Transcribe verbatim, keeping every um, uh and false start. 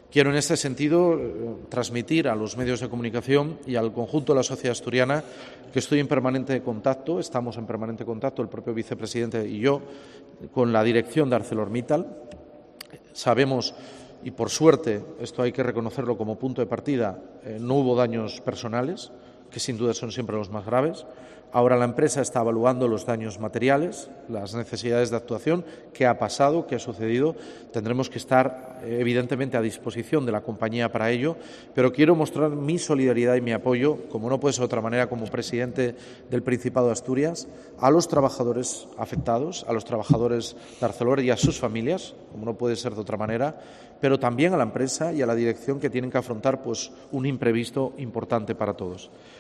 Quiero, en este sentido, transmitir a los medios de comunicación y al conjunto de la sociedad asturiana que estoy en permanente contacto, estamos en permanente contacto, el propio vicepresidente y yo, con la dirección de ArcelorMittal. Sabemos, y por suerte, esto hay que reconocerlo como punto de partida, eh, no hubo daños personales, que sin duda son siempre los más graves. Ahora la empresa está evaluando los daños materiales, las necesidades de actuación, qué ha pasado, qué ha sucedido. Tendremos que estar, evidentemente, a disposición de la compañía para ello, pero quiero mostrar mi solidaridad y mi apoyo, como no puede ser de otra manera, como presidente del Principado de Asturias, a los trabajadores afectados, a los trabajadores de Arcelor y a sus familias, como no puede ser de otra manera, pero también a la empresa y a la dirección, que tienen que afrontar pues, un imprevisto importante para todos.